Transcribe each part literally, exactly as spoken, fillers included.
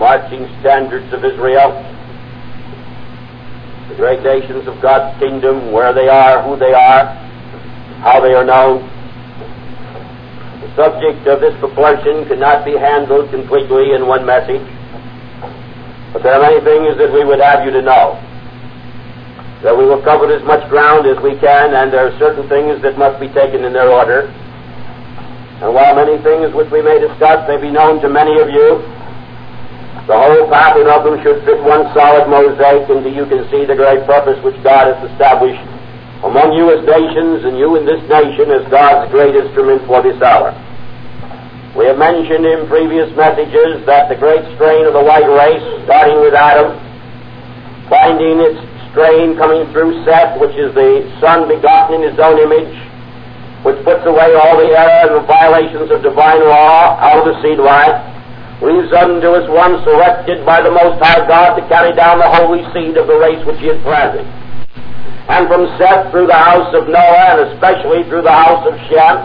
marching standards of Israel, the great nations of God's kingdom, where they are, who they are, how they are known. The subject of this proportion cannot be handled completely in one message, but there are many things that we would have you to know. That we will cover as much ground as we can, and there are certain things that must be taken in their order. And while many things which we may discuss may be known to many of you, the whole pattern of them should fit one solid mosaic until you can see the great purpose which God has established among you as nations, and you in this nation as God's great instrument for this hour. We have mentioned in previous messages that the great strain of the white race, starting with Adam, finding its strain coming through Seth, which is the Son begotten in his own image, which puts away all the error and the violations of divine law out of the seed line, leaves unto us one selected by the Most High God to carry down the holy seed of the race which he had planted. And from Seth through the house of Noah, and especially through the house of Shem.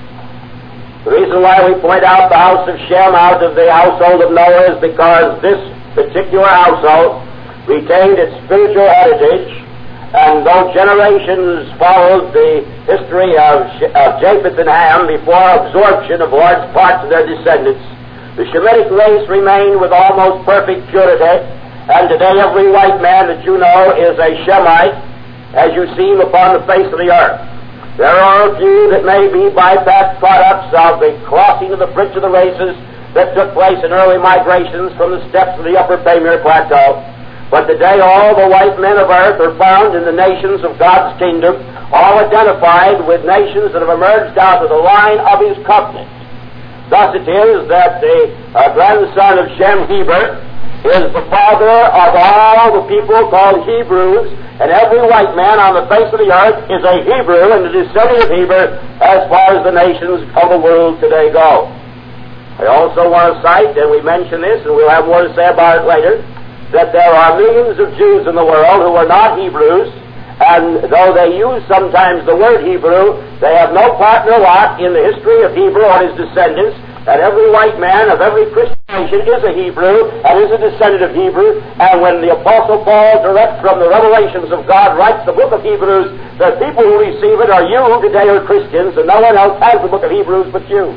The reason why we point out the house of Shem out of the household of Noah is because this particular household retained its spiritual heritage, and though generations followed the history of, of Japheth and Ham before absorption of large parts of their descendants, the Shemitic race remained with almost perfect purity, and today every white man that you know is a Shemite, as you see him upon the face of the earth. There are a few that may be bypassed products of the crossing of the bridge of the races that took place in early migrations from the steppes of the Upper Pamir Plateau. But today all the white men of earth are found in the nations of God's kingdom, all identified with nations that have emerged out of the line of his covenant. Thus it is that the uh, grandson of Shem, Heber, is the father of all the people called Hebrews, and every white man on the face of the earth is a Hebrew and a descendant of Heber as far as the nations of the world today go. I also want to cite, and we mention this, and we'll have more to say about it later, that there are millions of Jews in the world who are not Hebrews, and though they use sometimes the word Hebrew, they have no part nor lot in the history of Hebrew or his descendants, and every white man of every Christian nation is a Hebrew and is a descendant of Hebrew, and when the Apostle Paul, direct from the revelations of God, writes the book of Hebrews, the people who receive it are you who today are Christians, and no one else has the book of Hebrews but you.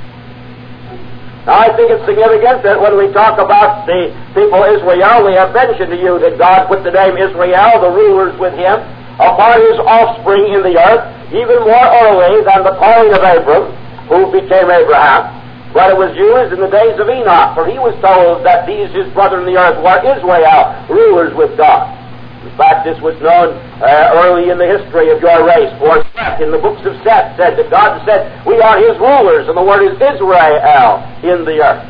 Now, I think it's significant that when we talk about the people Israel, we have mentioned to you that God put the name Israel, the rulers with him, upon his offspring in the earth, even more early than the calling of Abram, who became Abraham. But it was used in the days of Enoch, for he was told that these his brethren in the earth were Israel, rulers with God. In fact, this was known uh, early in the history of your race, for Seth, in the books of Seth, said that God said, we are his rulers, and the word is Israel in the earth.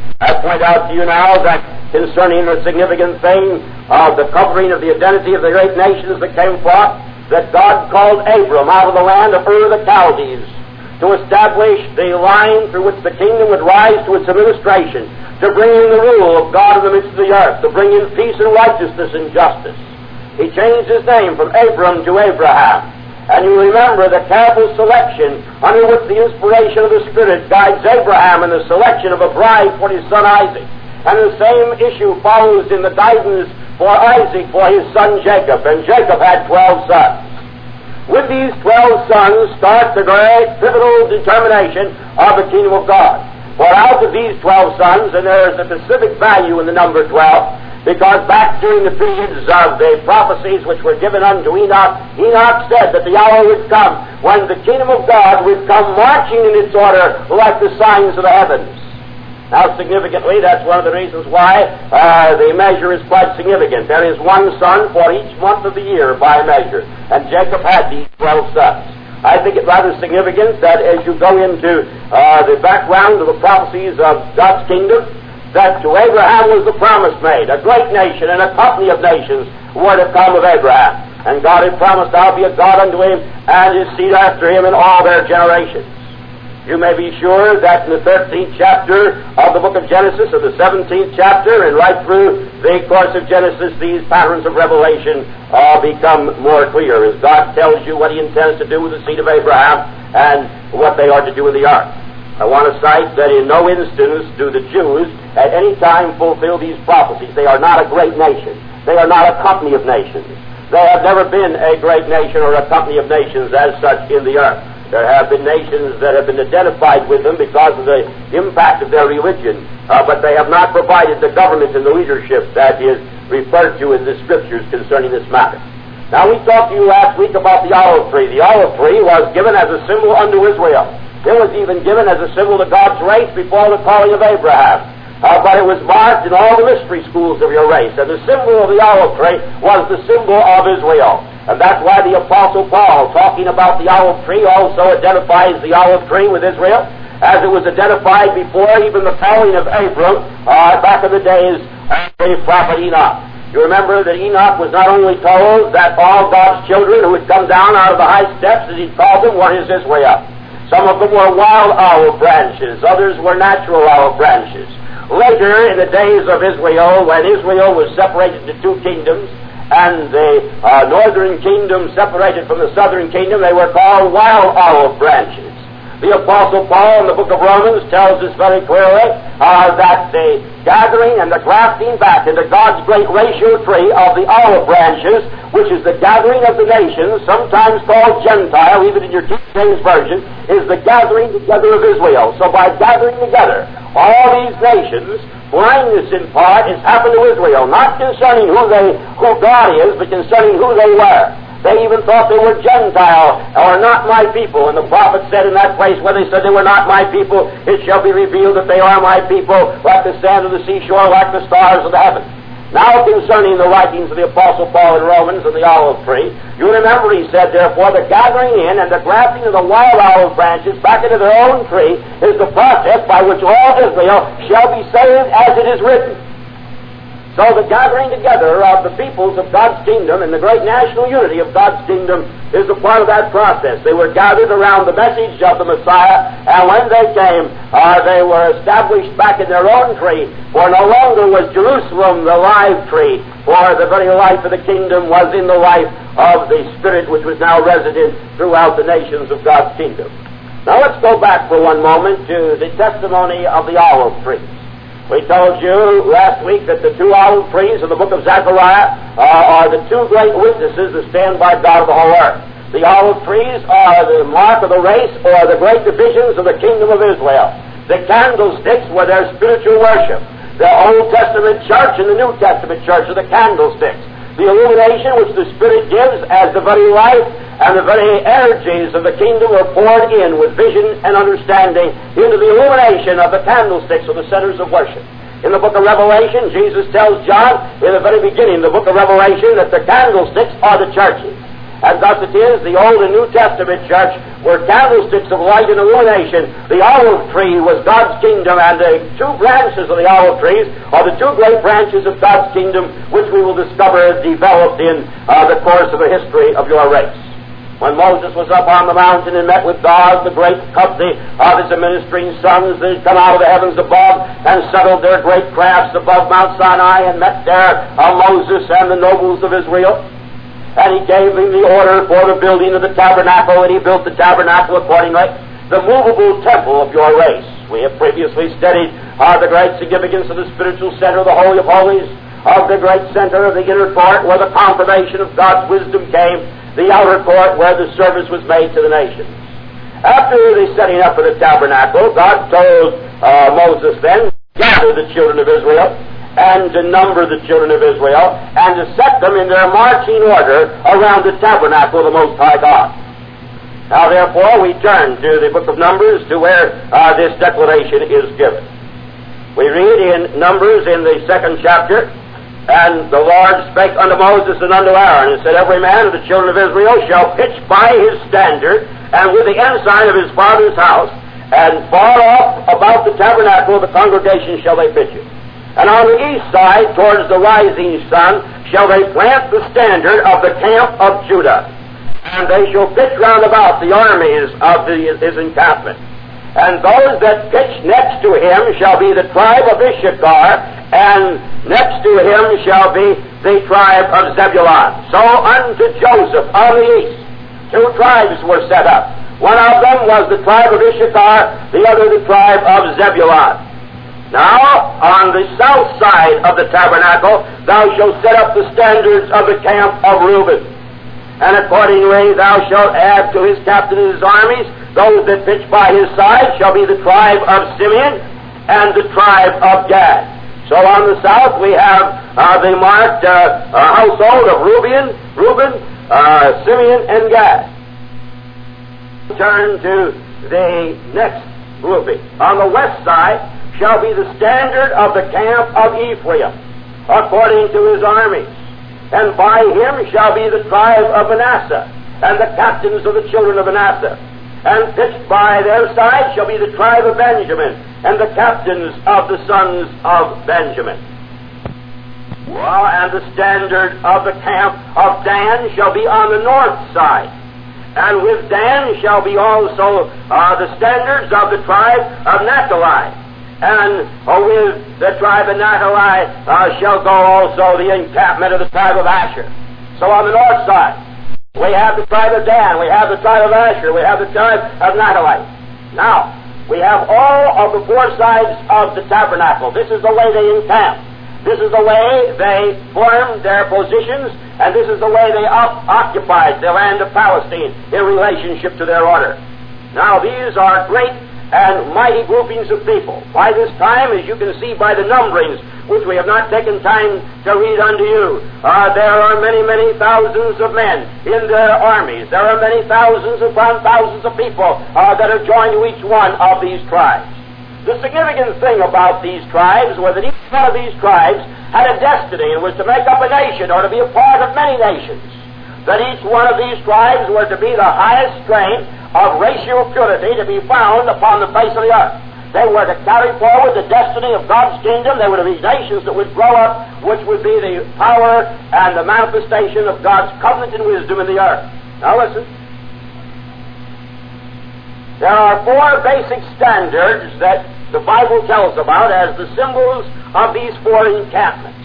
I point out to you now that concerning the significant thing of the covering of the identity of the great nations that came forth, that God called Abram out of the land of Ur the Chaldees to establish the line through which the kingdom would rise to its administration, to bring in the rule of God in the midst of the earth, to bring in peace and righteousness and justice. He changed his name from Abram to Abraham. And you remember the careful selection under which the inspiration of the Spirit guides Abraham in the selection of a bride for his son Isaac. And the same issue follows in the guidance for Isaac for his son Jacob. And Jacob had twelve sons. With these twelve sons starts the great pivotal determination of the kingdom of God. For out of these twelve sons, and there is a specific value in the number twelve, because back during the periods of the prophecies which were given unto Enoch, Enoch said that the hour would come when the kingdom of God would come marching in its order like the signs of the heavens. Now, significantly, that's one of the reasons why uh, the measure is quite significant. There is one son for each month of the year by measure, and Jacob had these twelve sons. I think it rather significant that as you go into uh, the background of the prophecies of God's kingdom, that to Abraham was the promise made, a great nation and a company of nations were to come of Abraham. And God had promised, I'll be a God unto him and his seed after him in all their generations. You may be sure that in the thirteenth chapter of the book of Genesis, or the seventeenth chapter, and right through the course of Genesis, these patterns of revelation uh, become more clear as God tells you what he intends to do with the seed of Abraham and what they are to do in the ark. I want to cite that in no instance do the Jews at any time fulfill these prophecies. They are not a great nation. They are not a company of nations. They have never been a great nation or a company of nations as such in the earth. There have been nations that have been identified with them because of the impact of their religion, uh, but they have not provided the government and the leadership that is referred to in the Scriptures concerning this matter. Now, we talked to you last week about the olive tree. The olive tree was given as a symbol unto Israel. It was even given as a symbol to God's race before the calling of Abraham. Uh, but it was marked in all the mystery schools of your race. And the symbol of the olive tree was the symbol of Israel. And that's why the Apostle Paul, talking about the olive tree, also identifies the olive tree with Israel, as it was identified before even the calling of Abram, uh, back in the days of the prophet Enoch. You remember that Enoch was not only told that all God's children who had come down out of the high steps, as he called them, were his Israel. Some of them were wild olive branches. Others were natural olive branches. Later, in the days of Israel, when Israel was separated into two kingdoms, and the uh, northern kingdom separated from the southern kingdom, they were called wild olive branches. The Apostle Paul in the book of Romans tells us very clearly uh, that the gathering and the grafting back into God's great ratio tree of the olive branches, which is the gathering of the nations, sometimes called Gentile, even in your King James Version, is the gathering together of Israel. So by gathering together all these nations, blindness in part has happened to Israel, not concerning who they, who God is, but concerning who they were. They even thought they were Gentile, or not my people. And the prophet said in that place where they said they were not my people, it shall be revealed that they are my people, like the sand of the seashore, like the stars of the heavens. Now concerning the writings of the Apostle Paul in Romans and the olive tree, you remember he said, therefore, the gathering in and the grafting of the wild olive branches back into their own tree is the process by which all Israel shall be saved, as it is written. So the gathering together of the peoples of God's kingdom and the great national unity of God's kingdom is a part of that process. They were gathered around the message of the Messiah, and when they came, uh, they were established back in their own tree, for no longer was Jerusalem the live tree, for the very life of the kingdom was in the life of the Spirit which was now resident throughout the nations of God's kingdom. Now let's go back for one moment to the testimony of the olive tree. We told you last week that the two olive trees in the book of Zechariah uh, are the two great witnesses that stand by God of the whole earth. The olive trees are the mark of the race, or the great divisions of the kingdom of Israel. The candlesticks were their spiritual worship. The Old Testament church and the New Testament church are the candlesticks. The illumination which the Spirit gives as the very life and the very energies of the kingdom are poured in with vision and understanding into the illumination of the candlesticks or the centers of worship. In the book of Revelation, Jesus tells John in the very beginning of the book of Revelation that the candlesticks are the churches. And thus it is, the Old and New Testament church were candlesticks of light and illumination. The olive tree was God's kingdom, and the two branches of the olive trees are the two great branches of God's kingdom, which we will discover developed in uh, the course of the history of your race. When Moses was up on the mountain and met with God, the great company of his ministering sons that had come out of the heavens above and settled their great crafts above Mount Sinai, and met there uh, Moses and the nobles of Israel. And he gave him the order for the building of the tabernacle, and he built the tabernacle accordingly, the movable temple of your race. We have previously studied uh, the great significance of the spiritual center of the Holy of Holies, of the great center of the inner court where the confirmation of God's wisdom came, the outer court where the service was made to the nations. After the setting up of the tabernacle, God told uh, Moses then, gather the children of Israel, and to number the children of Israel, and to set them in their marching order around the tabernacle of the Most High God. Now, therefore, we turn to the book of Numbers, to where uh, this declaration is given. We read in Numbers in the second chapter, and the Lord spake unto Moses and unto Aaron, and said, every man of the children of Israel shall pitch by his standard, and with the ensign of his father's house, and far off about the tabernacle of the congregation shall they pitch it. And on the east side, towards the rising sun, shall they plant the standard of the camp of Judah. And they shall pitch round about the armies of the, his encampment. And those that pitch next to him shall be the tribe of Issachar, and next to him shall be the tribe of Zebulun. So unto Joseph on the east, two tribes were set up. One of them was the tribe of Issachar, the other the tribe of Zebulun. Now, on the south side of the tabernacle, thou shalt set up the standards of the camp of Reuben. And accordingly thou shalt add to his captain and his armies, those that pitch by his side shall be the tribe of Simeon and the tribe of Gad. So on the south we have uh, the marked uh, uh, household of Reuben, Reuben, uh, Simeon, and Gad. Turn to the next grouping. On the west side shall be the standard of the camp of Ephraim, according to his armies. And by him shall be the tribe of Manasseh, and the captains of the children of Manasseh. And pitched by their side shall be the tribe of Benjamin, and the captains of the sons of Benjamin. Well, and the standard of the camp of Dan shall be on the north side. And with Dan shall be also uh, the standards of the tribe of Naphtali. And uh, with the tribe of Naphtali uh, shall go also the encampment of the tribe of Asher. So on the north side, we have the tribe of Dan, we have the tribe of Asher, we have the tribe of Naphtali. Now, we have all of the four sides of the tabernacle. This is the way they encamp. This is the way they formed their positions, and this is the way they op- occupied the land of Palestine in relationship to their order. Now, these are great and mighty groupings of people. By this time, as you can see by the numberings, which we have not taken time to read unto you, uh, there are many, many thousands of men in their armies. There are many thousands upon thousands of people uh, that are joined to each one of these tribes. The significant thing about these tribes was that each one of these tribes had a destiny and was to make up a nation or to be a part of many nations. That each one of these tribes was to be the highest strain of racial purity to be found upon the face of the earth. They were to carry forward the destiny of God's kingdom. They were to be nations that would grow up, which would be the power and the manifestation of God's covenant and wisdom in the earth. Now listen. There are four basic standards that the Bible tells about as the symbols of these four encampments.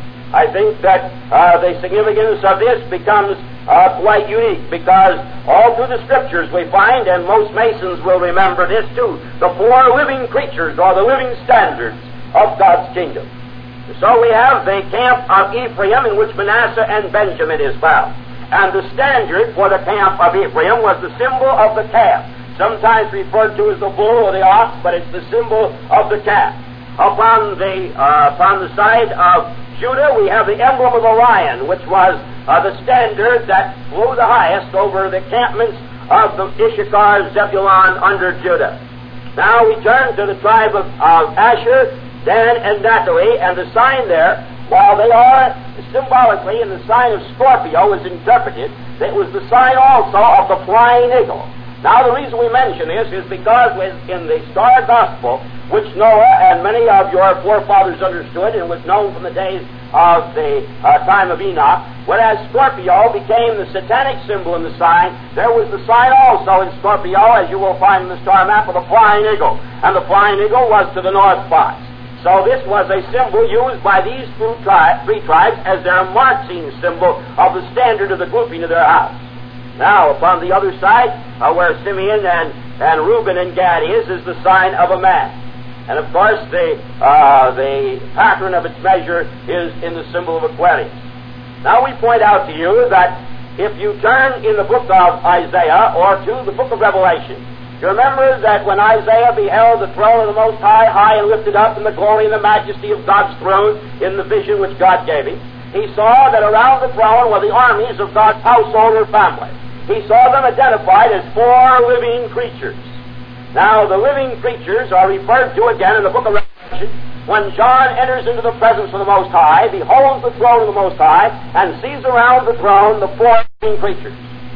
I think that uh, the significance of this becomes uh, quite unique, because all through the Scriptures we find, and most Masons will remember this too, the four living creatures or the living standards of God's kingdom. So we have the camp of Ephraim, in which Manasseh and Benjamin is found. And the standard for the camp of Ephraim was the symbol of the calf, sometimes referred to as the bull or the ox, but it's the symbol of the calf. Upon the, uh, upon the side of Judah, we have the emblem of the lion, which was uh, the standard that flew the highest over the encampments of the Issachar, Zebulun under Judah. Now we turn to the tribe of, of Asher, Dan, and Naphtali, and the sign there, while they are symbolically in the sign of Scorpio is interpreted, it was the sign also of the flying eagle. Now, the reason we mention this is because in the Star Gospel, which Noah and many of your forefathers understood and was known from the days of the uh, time of Enoch, whereas Scorpio became the satanic symbol in the sign, there was the sign also in Scorpio, as you will find in the star map, of the flying eagle. And the flying eagle was to the north spots. So this was a symbol used by these three, tri- three tribes as their marching symbol of the standard of the grouping of their house. Now, upon the other side, uh, where Simeon and, and Reuben and Gad is, is the sign of a man. And of course, the, uh, the pattern of its measure is in the symbol of Aquarius. Now we point out to you that if you turn in the book of Isaiah or to the book of Revelation, you remember that when Isaiah beheld the throne of the Most High, high and lifted up, and the glory and the majesty of God's throne in the vision which God gave him, he saw that around the throne were the armies of God's household or family. He saw them identified as four living creatures. Now, the living creatures are referred to again in the book of Revelation when John enters into the presence of the Most High, beholds the throne of the Most High, and sees around the throne the four living creatures.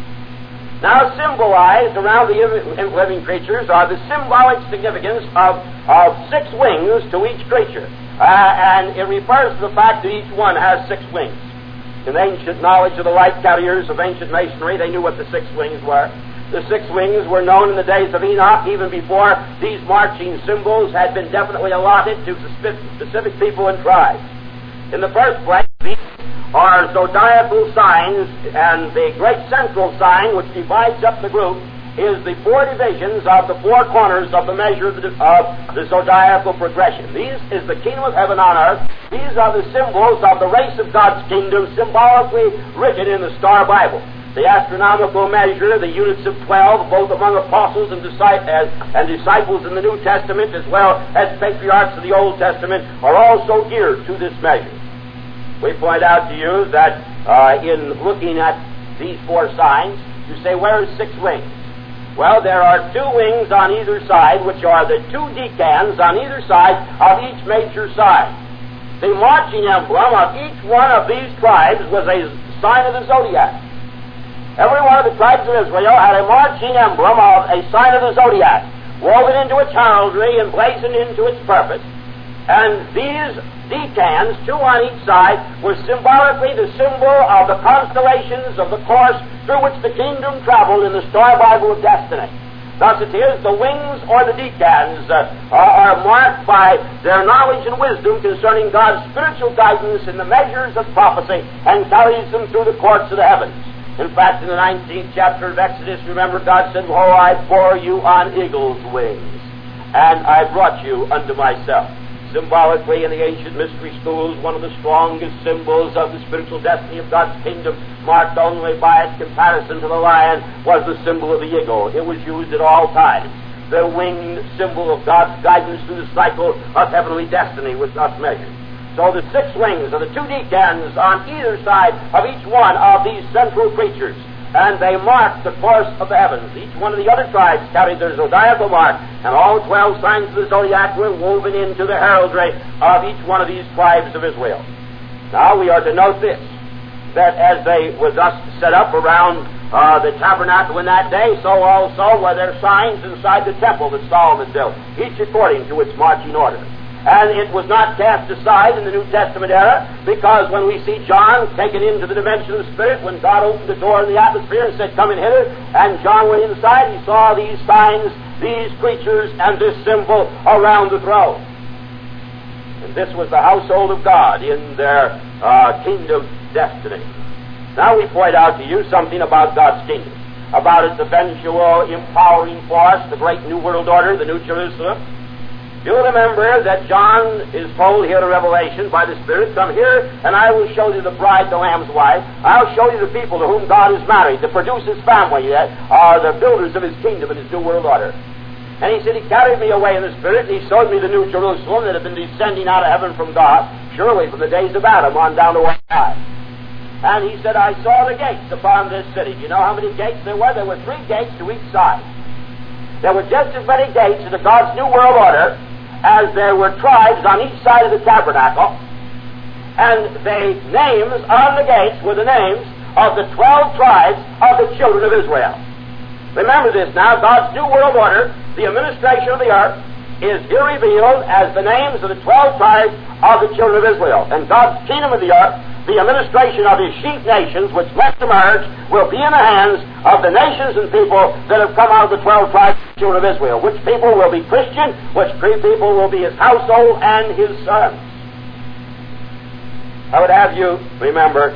Now, symbolized around the living creatures are the symbolic significance of, of six wings to each creature. Uh, and it refers to the fact that each one has six wings. In the ancient knowledge of the light carriers of ancient masonry, they knew what the six wings were. The six wings were known in the days of Enoch, even before these marching symbols had been definitely allotted to specific people and tribes. In the first place, these are zodiacal signs, and the great central sign which divides up the group is the four divisions of the four corners of the measure of the, of the zodiacal progression. These is the kingdom of heaven on earth. These are the symbols of the race of God's kingdom, symbolically written in the Star Bible. The astronomical measure, the units of twelve, both among apostles and, disciples, and disciples in the New Testament, as well as patriarchs of the Old Testament, are also geared to this measure. We point out to you that uh, in looking at these four signs, you say, where is six wings? Well, there are two wings on either side, which are the two decans on either side of each major sign. The marching emblem of each one of these tribes was a sign of the zodiac. Every one of the tribes of Israel had a marching emblem of a sign of the zodiac, woven into its heraldry and blazoned into its purpose. And these decans, two on each side, were symbolically the symbol of the constellations of the course through which the kingdom traveled in the Star Bible of destiny. Thus it is, the wings or the decans uh, are, are marked by their knowledge and wisdom concerning God's spiritual guidance in the measures of prophecy and carries them through the courts of the heavens. In fact, in the nineteenth chapter of Exodus, remember, God said, "Lo, I bore you on eagle's wings, and I brought you unto myself." Symbolically, in the ancient mystery schools, one of the strongest symbols of the spiritual destiny of God's kingdom, marked only by its comparison to the lion, was the symbol of the eagle. It was used at all times. The winged symbol of God's guidance through the cycle of heavenly destiny was thus measured. So the six wings are the two decans on either side of each one of these central creatures, and they mark the course of the heavens. Each one of the other tribes carried their zodiacal mark, and all twelve signs of the zodiac were woven into the heraldry of each one of these tribes of Israel. Now we are to note this, that as they were thus set up around uh, the tabernacle in that day, so also were their signs inside the temple that Solomon built, each according to its marching order. And it was not cast aside in the New Testament era, because when we see John taken into the dimension of the Spirit, when God opened the door in the atmosphere and said, "Come in hither," and John went inside, he saw these signs, these creatures, and this symbol around the throne. And this was the household of God in their uh, kingdom destiny. Now we point out to you something about God's kingdom, about its eventual empowering force, the great New World Order, the New Jerusalem. You'll remember that John is told here in Revelation by the Spirit, "Come here, and I will show you the bride, the Lamb's wife. I'll show you the people to whom God is married, to produce His family, that are the builders of His kingdom and His New World Order." And he said, he carried me away in the Spirit, and he showed me the New Jerusalem that had been descending out of heaven from God, surely from the days of Adam on down to one side. And he said, I saw the gates upon this city. Do you know how many gates there were? There were three gates to each side. There were just as many gates to God's New World Order as there were tribes on each side of the tabernacle, and the names on the gates were the names of the twelve tribes of the children of Israel. Remember this now, God's New World Order, the administration of the earth, is here revealed as the names of the twelve tribes of the children of Israel. And God's kingdom of the earth, the administration of His sheep nations, which must emerge, will be in the hands of the nations and people that have come out of the twelve tribes of the children of Israel, which people will be Christian, which people will be His household and His sons. I would have you remember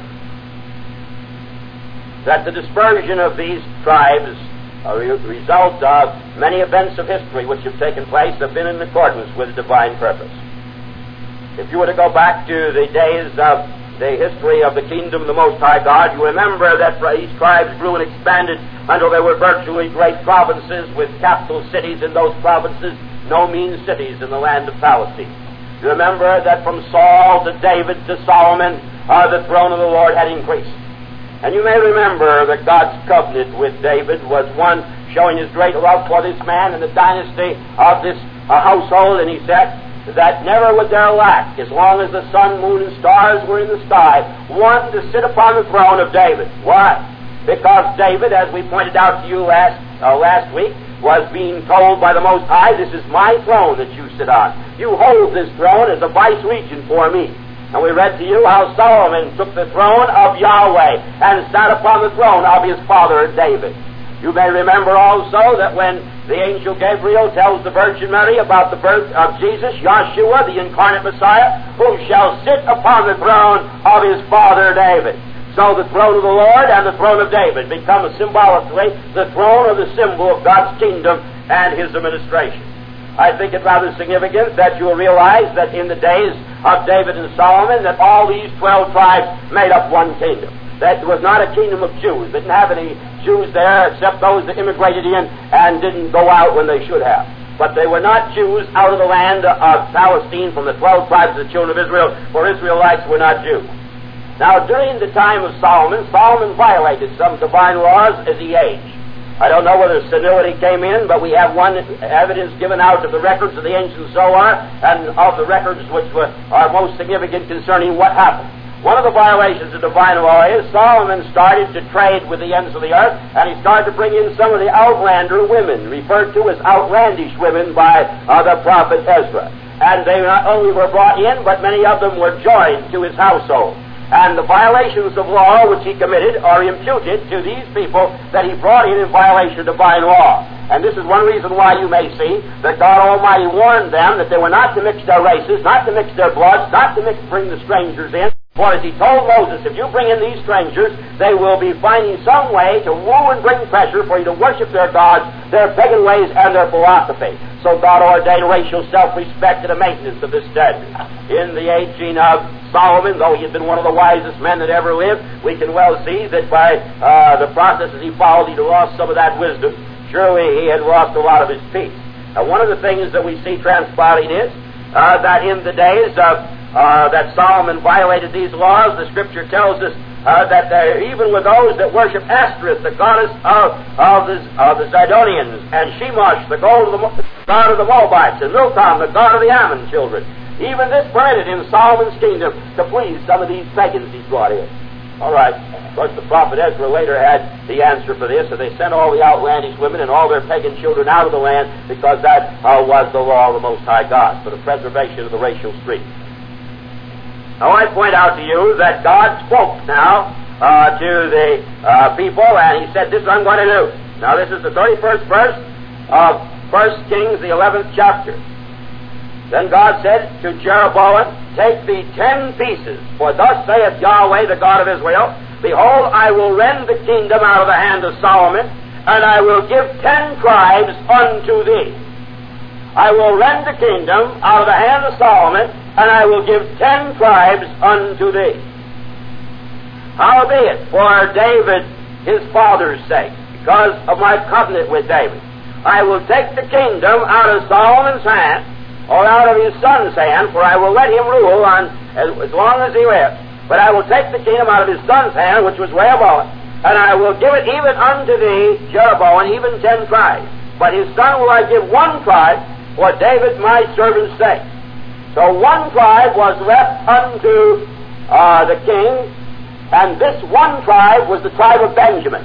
that the dispersion of these tribes, a result of many events of history which have taken place, have been in accordance with divine purpose. If you were to go back to the days of the history of the kingdom of the Most High God, you remember that these tribes grew and expanded until there were virtually great provinces with capital cities in those provinces, no mean cities in the land of Palestine. You remember that from Saul to David to Solomon, uh, the throne of the Lord had increased. And you may remember that God's covenant with David was one showing His great love for this man and the dynasty of this uh, household, and He said that never would there lack, as long as the sun, moon, and stars were in the sky, one to sit upon the throne of David. Why? Because David, as we pointed out to you last uh, last week, was being told by the Most High, "This is my throne that you sit on. You hold this throne as a vice-regent for me." And we read to you how Solomon took the throne of Yahweh and sat upon the throne of his father David. You may remember also that when the angel Gabriel tells the Virgin Mary about the birth of Jesus, Yahshua, the incarnate Messiah, who shall sit upon the throne of his father David. so the throne of the Lord and the throne of David become symbolically the throne or the symbol of God's kingdom and His administration. I think it rather significant that you will realize that in the days of David and Solomon that all these twelve tribes made up one kingdom. That was not a kingdom of Jews. They didn't have any Jews there except those that immigrated in and didn't go out when they should have. But they were not Jews out of the land of Palestine from the twelve tribes of the children of Israel, for Israelites were not Jews. Now, during the time of Solomon, Solomon violated some divine laws as he aged. I don't know whether senility came in, but we have one evidence given out of the records of the ancient Zohar and of the records which were, are most significant concerning what happened. One of the violations of divine law is Solomon started to trade with the ends of the earth, and he started to bring in some of the outlander women, referred to as outlandish women by uh, the prophet Ezra. And they not only were brought in, but many of them were joined to his household. And the violations of law which he committed are imputed to these people that he brought in in violation of divine law. And this is one reason why you may see that God Almighty warned them that they were not to mix their races, not to mix their bloods, not to mix, bring the strangers in. For as he told Moses, if you bring in these strangers, they will be finding some way to woo and bring pressure for you to worship their gods, their pagan ways, and their philosophy. So God ordained racial self-respect and a maintenance of this standard. In the aging of Solomon, though he had been one of the wisest men that ever lived, we can well see that by uh, the processes he followed, he lost some of that wisdom. Surely he had lost a lot of his peace. Now, one of the things that we see transpiring is uh, that in the days of Uh, that Solomon violated these laws, the Scripture tells us uh, that there, even with those that worship Ashtoreth, the goddess of, of, the, of the Zidonians, and Shemosh, the god of the, god of the Moabites, and Milcom, the god of the Ammon children, even this permitted in Solomon's kingdom to please some of these pagans he brought in. All right. Of course, the prophet Ezra later had the answer for this, so they sent all the outlandish women and all their pagan children out of the land because that uh, was the law of the Most High God for the preservation of the racial streak. Now, I point out to you that God spoke now uh, to the uh, people, and He said, this I'm going to do. Now, this is the thirty-first verse of First Kings, the eleventh chapter. Then God said to Jeroboam, take thee ten pieces, for thus saith Yahweh, the God of Israel, behold, I will rend the kingdom out of the hand of Solomon, and I will give ten tribes unto thee. I will rend the kingdom out of the hand of Solomon, and I will give ten tribes unto thee. Howbeit, for David his father's sake, because of my covenant with David, I will take the kingdom out of Solomon's hand, or out of his son's hand, for I will let him rule on as, as long as he lives. But I will take the kingdom out of his son's hand, which was Rehoboam, and I will give it even unto thee, Jeroboam, even ten tribes. But his son will I give one tribe, for David my servant's sake. So one tribe was left unto uh, the king, and this one tribe was the tribe of Benjamin.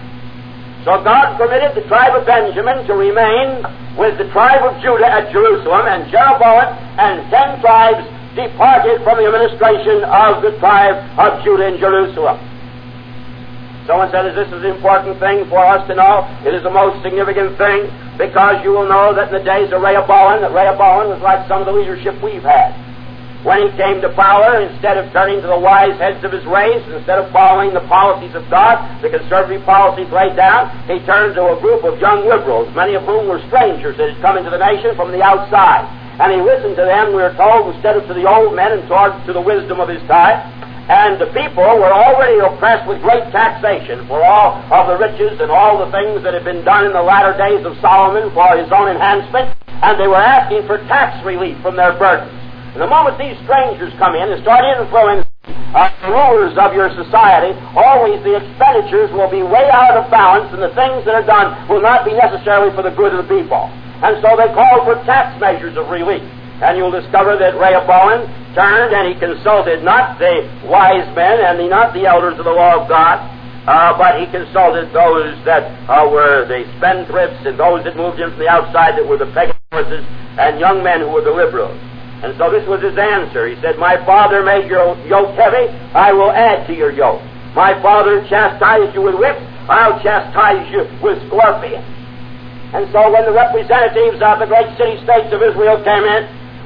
So God permitted the tribe of Benjamin to remain with the tribe of Judah at Jerusalem, and Jeroboam and ten tribes departed from the administration of the tribe of Judah in Jerusalem. Someone said, this is an important thing for us to know. It is the most significant thing, because you will know that in the days of Rehoboam, that Rehoboam was like some of the leadership we've had. When he came to power, instead of turning to the wise heads of his race, instead of following the policies of God, the conservative policies laid down, he turned to a group of young liberals, many of whom were strangers that had come into the nation from the outside. And he listened to them, we are told, instead of to the old men and towards to the wisdom of his time. And the people were already oppressed with great taxation for all of the riches and all the things that had been done in the latter days of Solomon for his own enhancement, and they were asking for tax relief from their burdens. And the moment these strangers come in and start influencing uh, the rulers of your society, always the expenditures will be way out of balance, and the things that are done will not be necessarily for the good of the people. And so they call for tax measures of relief. And you'll discover that Rehoboam turned and he consulted not the wise men and the, not the elders of the law of God, uh, but he consulted those that uh, were the spendthrifts and those that moved in from the outside that were the pagan forces, and young men who were the liberals. And so this was his answer. He said, my father made your yoke heavy, I will add to your yoke. My father chastised you with whips, I'll chastise you with scorpions. And so when the representatives of the great city-states of Israel came in,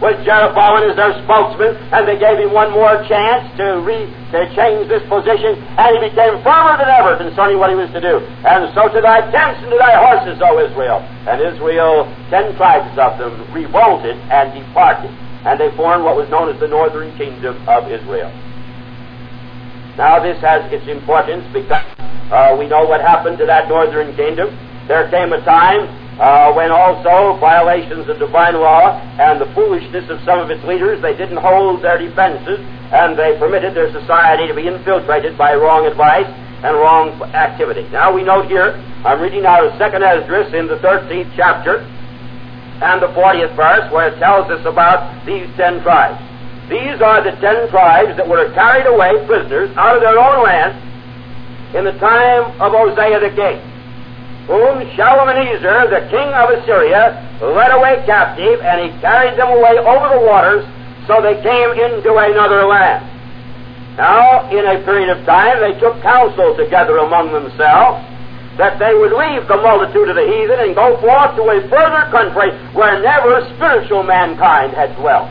with Jeroboam as their spokesman, and they gave him one more chance to, re, to change this position, and he became firmer than ever concerning what he was to do. And so to thy tents and to thy horses, O Israel. And Israel, ten tribes of them, revolted and departed, and they formed what was known as the northern kingdom of Israel. Now this has its importance because uh, we know what happened to that northern kingdom. There came a time Uh, when also violations of divine law and the foolishness of some of its leaders, they didn't hold their defenses, and they permitted their society to be infiltrated by wrong advice and wrong activity. Now we note here, I'm reading out of Second Esdras in the thirteenth chapter and the fortieth verse, where it tells us about these ten tribes. These are the ten tribes that were carried away prisoners out of their own land in the time of Hosea the king, whom Shalmaneser, the king of Assyria, led away captive, and he carried them away over the waters, so they came into another land. Now, in a period of time, they took counsel together among themselves that they would leave the multitude of the heathen and go forth to a further country where never spiritual mankind had dwelt.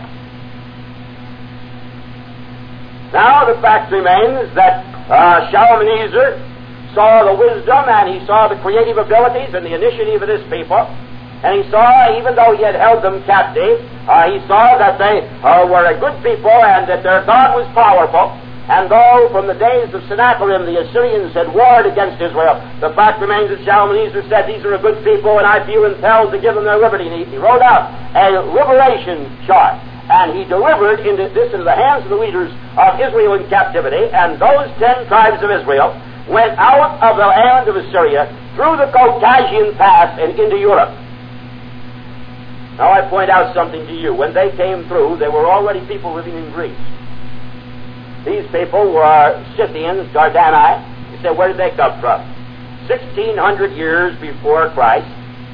Now, the fact remains that uh, Shalmaneser saw the wisdom, and he saw the creative abilities and the initiative of this people, and he saw, even though he had held them captive, uh, he saw that they uh, were a good people and that their God was powerful. And though from the days of Sennacherib the Assyrians had warred against Israel, the fact remains that Shalmaneser said, these are a good people, and I feel impelled to give them their liberty. And he, he wrote out a liberation chart, and he delivered into this into the hands of the leaders of Israel in captivity, and those ten tribes of Israel went out of the land of Assyria through the Caucasian Pass and into Europe. Now I point out something to you. When they came through, there were already people living in Greece. These people were Scythians, Dardani. You say, where did they come from? sixteen hundred years before Christ,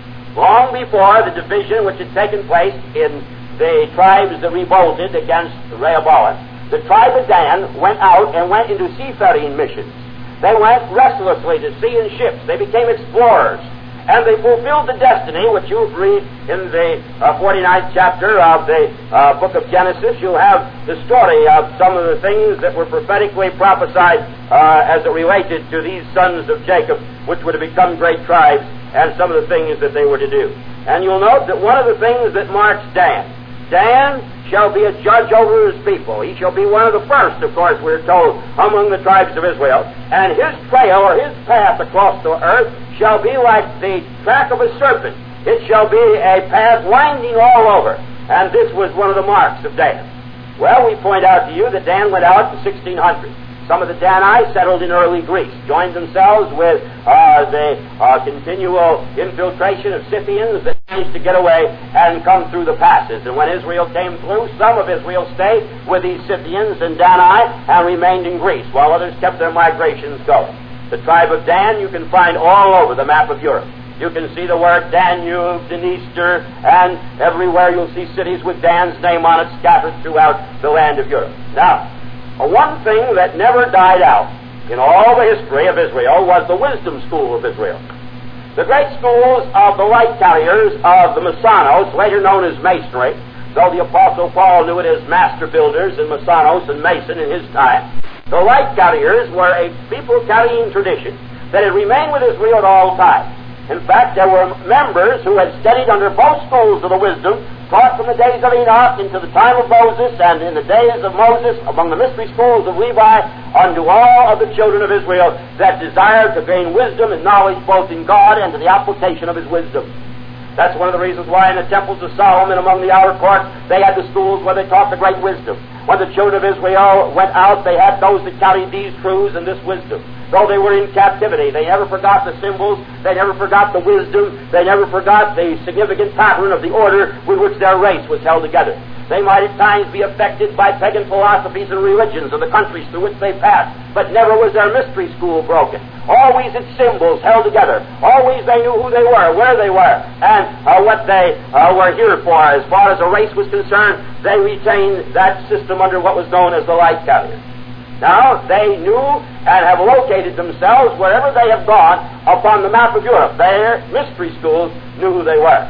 long before the division which had taken place in the tribes that revolted against Rehoboam. The tribe of Dan went out and went into seafaring missions. They went restlessly to sea in ships. They became explorers. And they fulfilled the destiny, which you read in the uh, forty-ninth chapter of the uh, book of Genesis. You'll have the story of some of the things that were prophetically prophesied uh, as it related to these sons of Jacob, which would have become great tribes, and some of the things that they were to do. And you'll note that one of the things that marks Dan, Dan shall be a judge over his people. He shall be one of the first, of course, we're told, among the tribes of Israel. And his trail, or his path across the earth, shall be like the track of a serpent. It shall be a path winding all over. And this was one of the marks of Dan. Well, we point out to you that Dan went out in sixteen hundred. Some of the Dani settled in early Greece, joined themselves with uh, the uh, continual infiltration of Scythians that managed to get away and come through the passes. And when Israel came through, some of Israel stayed with these Scythians and Dani and remained in Greece, while others kept their migrations going. The tribe of Dan you can find all over the map of Europe. You can see the word Danube, Dniester, and everywhere you'll see cities with Dan's name on it scattered throughout the land of Europe. Now, one thing that never died out in all the history of Israel was the wisdom school of Israel. The great schools of the light carriers of the Masonos, later known as Masonry, though the Apostle Paul knew it as master builders and Masonos and Mason in his time, the light carriers were a people carrying tradition that had remained with Israel at all times. In fact, there were members who had studied under both schools of the wisdom, taught from the days of Enoch into the time of Moses, and in the days of Moses among the mystery schools of Levi, unto all of the children of Israel that desired to gain wisdom and knowledge both in God and to the application of His wisdom. That's one of the reasons why in the temples of Solomon among the outer court, they had the schools where they taught the great wisdom. When the children of Israel went out, they had those that carried these truths and this wisdom. Though they were in captivity, they never forgot the symbols, they never forgot the wisdom, they never forgot the significant pattern of the order with which their race was held together. They might at times be affected by pagan philosophies and religions of the countries through which they passed, but never was their mystery school broken. Always its symbols held together. Always they knew who they were, where they were, and uh, what they uh, were here for. As far as the race was concerned, they retained that system under what was known as the light carriers. Now, they knew and have located themselves wherever they have gone upon the map of Europe. Their mystery schools knew who they were.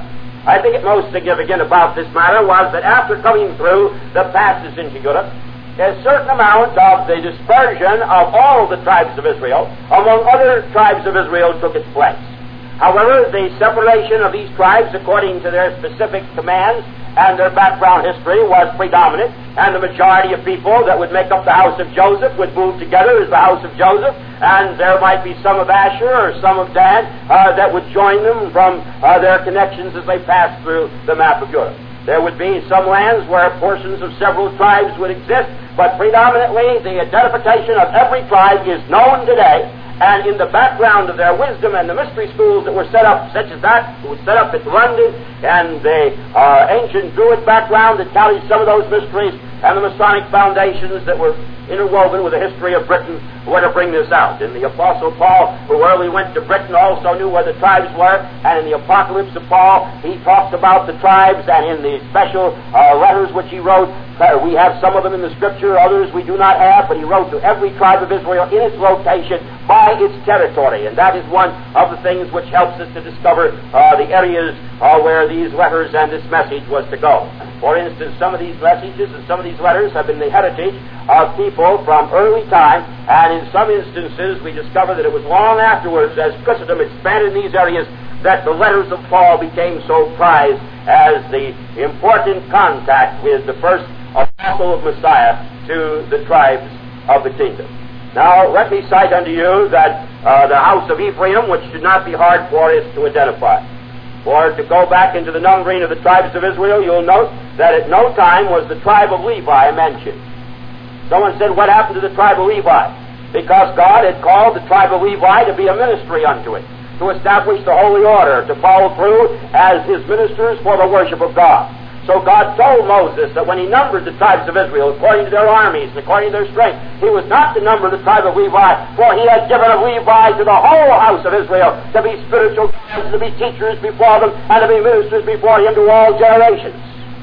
I think it most significant about this matter was that after coming through the passes into Europe, a certain amount of the dispersion of all the tribes of Israel among other tribes of Israel took its place. However, the separation of these tribes according to their specific commands and their background history was predominant, and the majority of people that would make up the house of Joseph would move together as the house of Joseph, and there might be some of Asher or some of Dan uh, that would join them from uh, their connections as they passed through the map of Europe. There would be some lands where portions of several tribes would exist, but predominantly the identification of every tribe is known today, and in the background of their wisdom and the mystery schools that were set up, such as that, that was set up at London, and the uh, ancient Druid background that carries some of those mysteries, and the Masonic foundations that were interwoven with the history of Britain, were to bring this out. And the Apostle Paul, who early went to Britain, also knew where the tribes were, and in the Apocalypse of Paul, he talks about the tribes, and in the special uh, letters which he wrote, uh, we have some of them in the Scripture, others we do not have, but he wrote to every tribe of Israel in its location by its territory, and that is one of the things which helps us to discover uh, the areas uh, where these letters and this message was to go. For instance, some of these messages and some of these letters have been the heritage of people from early time, and in some instances we discover that it was long afterwards, as Christendom expanded in these areas, that the letters of Paul became so prized as the important contact with the first apostle of Messiah to the tribes of the kingdom. Now, let me cite unto you that uh, the house of Ephraim, which should not be hard for us to identify. For to go back into the numbering of the tribes of Israel, you'll note that at no time was the tribe of Levi mentioned. Someone said, what happened to the tribe of Levi? Because God had called the tribe of Levi to be a ministry unto it, to establish the holy order, to follow through as his ministers for the worship of God. So God told Moses that when he numbered the tribes of Israel according to their armies and according to their strength, he was not to number the tribe of Levi, for he had given of Levi to the whole house of Israel to be spiritual guides, to be teachers before them, and to be ministers before him to all generations.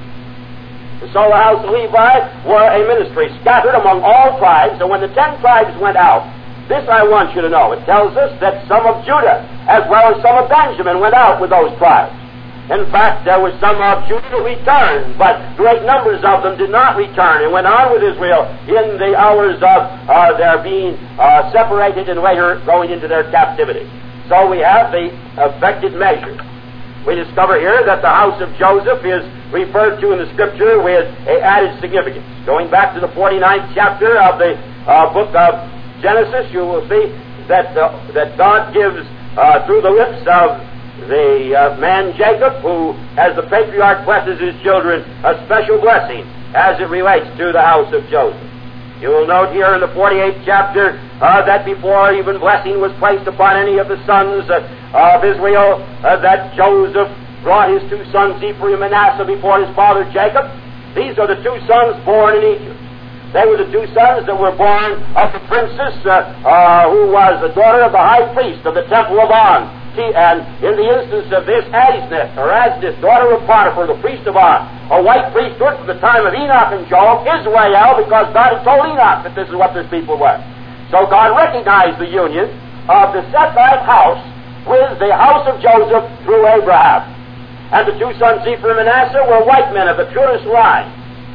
So the house of Levi were a ministry scattered among all tribes, and when the ten tribes went out, this I want you to know, it tells us that some of Judah as well as some of Benjamin went out with those tribes. In fact, there were some of Judah who returned, but great numbers of them did not return and went on with Israel in the hours of uh, their being uh, separated and later going into their captivity. So we have the affected measure. We discover here that the house of Joseph is referred to in the Scripture with a added significance. Going back to the forty-ninth chapter of the uh, book of Genesis, you will see that, uh, that God gives uh, through the lips of the uh, man Jacob, who, as the patriarch blesses his children, a special blessing as it relates to the house of Joseph. You will note here in the forty-eighth chapter uh, that before even blessing was placed upon any of the sons uh, of Israel, uh, that Joseph brought his two sons, Ephraim and Manasseh, before his father Jacob. These are the two sons born in Egypt. They were the two sons that were born of the princess uh, uh, who was the daughter of the high priest of the temple of On. And in the instance of this, Addisneth, or Asnith, daughter of Potiphar, the priest of On, a white priesthood from the time of Enoch and Job, Israel, because God had told Enoch that this is what this people were. So God recognized the union of the Sethite house with the house of Joseph through Abraham. And the two sons, Ephraim and Manasseh, were white men of the purest line.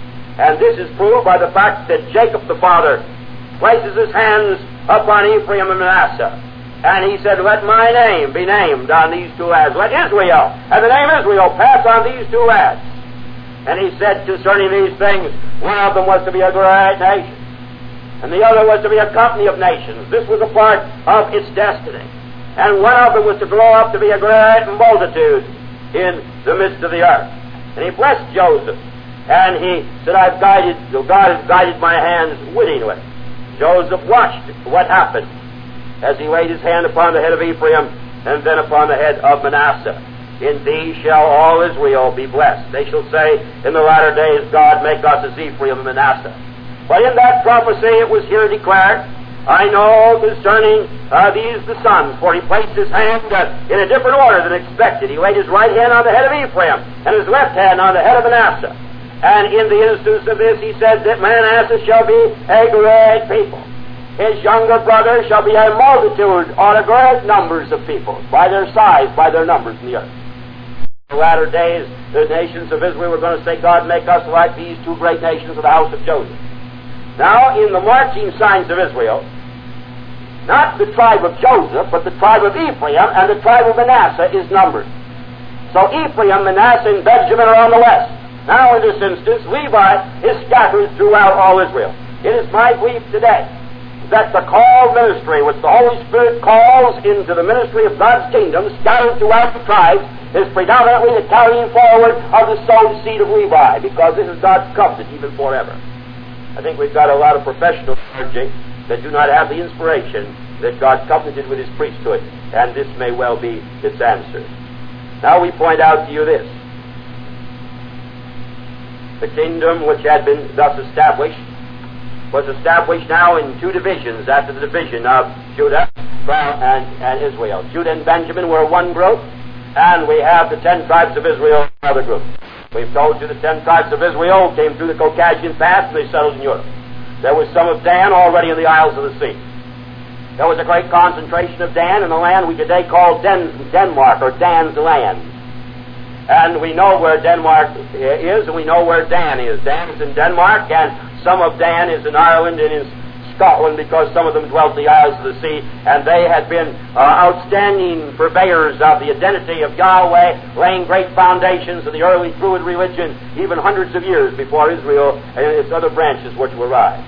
And this is proved by the fact that Jacob the father places his hands upon Ephraim and Manasseh. And he said, let my name be named on these two lads. Let Israel, and the name Israel, pass on these two lads. And he said concerning these things, one of them was to be a great nation, and the other was to be a company of nations. This was a part of its destiny. And one of them was to grow up to be a great multitude in the midst of the earth. And he blessed Joseph. And he said, I've guided, God has guided my hands wittingly. Joseph watched what happened as he laid his hand upon the head of Ephraim and then upon the head of Manasseh. In thee shall all Israel be blessed. They shall say, in the latter days, God make us as Ephraim and Manasseh. But in that prophecy it was here declared, I know concerning uh, these the sons, for he placed his hand uh, in a different order than expected. He laid his right hand on the head of Ephraim and his left hand on the head of Manasseh. And in the instance of this he said that Manasseh shall be a great people. His younger brother shall be a multitude, or a great numbers of people, by their size, by their numbers in the earth. the latter days, the nations of Israel were going to say, God, make us like these two great nations of the house of Joseph. Now, in the marching signs of Israel, not the tribe of Joseph, but the tribe of Ephraim and the tribe of Manasseh is numbered. So Ephraim, Manasseh, and Benjamin are on the west. Now, in this instance, Levi is scattered throughout all Israel. It is my belief today that the called ministry, which the Holy Spirit calls into the ministry of God's kingdom, scattered throughout the tribes, is predominantly the carrying forward of the sown seed of Levi, because this is God's covenant even forever. I think we've got a lot of professional clergy that do not have the inspiration that God covenanted with His priesthood, and this may well be its answer. Now we point out to you this. The kingdom which had been thus established was established now in two divisions after the division of Judah and, and Israel. Judah and Benjamin were one group, and we have the ten tribes of Israel, another group. We've told you the ten tribes of Israel came through the Caucasian pass and they settled in Europe. There was some of Dan already in the Isles of the Sea. There was a great concentration of Dan in the land we today call Den- Denmark, or Dan's land. And we know where Denmark is, and we know where Dan is. Dan is in Denmark, and some of Dan is in Ireland and in Scotland, because some of them dwelt in the Isles of the Sea, and they had been uh, outstanding purveyors of the identity of Yahweh, laying great foundations of the early Druid religion, even hundreds of years before Israel and its other branches were to arrive.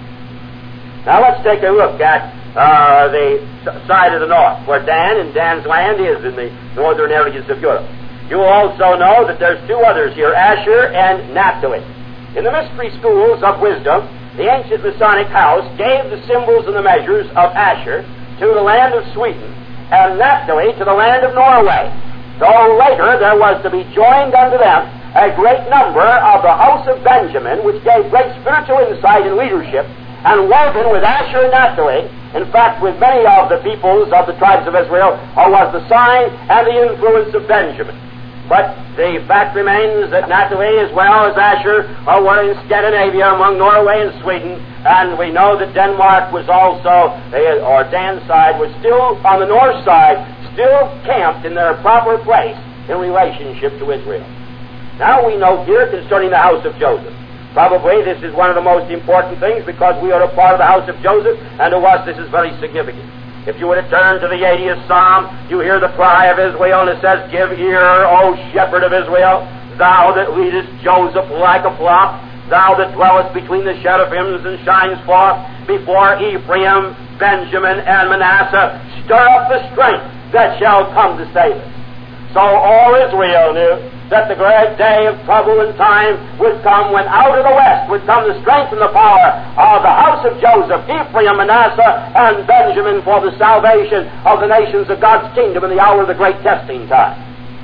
Now let's take a look at uh, the side of the north, where Dan and Dan's land is in the northern areas of Europe. You will also know that there's two others here, Asher and Naphtali. In the mystery schools of wisdom, the ancient Masonic house gave the symbols and the measures of Asher to the land of Sweden, and Naphtali to the land of Norway. Though later there was to be joined unto them a great number of the house of Benjamin, which gave great spiritual insight and leadership, and woven with Asher and Naphtali, in fact with many of the peoples of the tribes of Israel, was the sign and the influence of Benjamin. But the fact remains that Naphtali as well as Asher were in Scandinavia among Norway and Sweden, and we know that Denmark was also, or Dan's side, was still on the north side, still camped in their proper place in relationship to Israel. Now we know here concerning the house of Joseph. Probably this is one of the most important things, because we are a part of the house of Joseph, and to us this is very significant. If you were to turn to the eightieth Psalm, you hear the cry of Israel, and it says, Give ear, O shepherd of Israel, thou that leadest Joseph like a flock, thou that dwellest between the cherubims and shines forth before Ephraim, Benjamin, and Manasseh, stir up the strength that shall come to save us. So all Israel knew that the great day of trouble and time would come, when out of the west would come the strength and the power of the house of Joseph, Ephraim, Manasseh, and Benjamin, for the salvation of the nations of God's kingdom in the hour of the great testing time.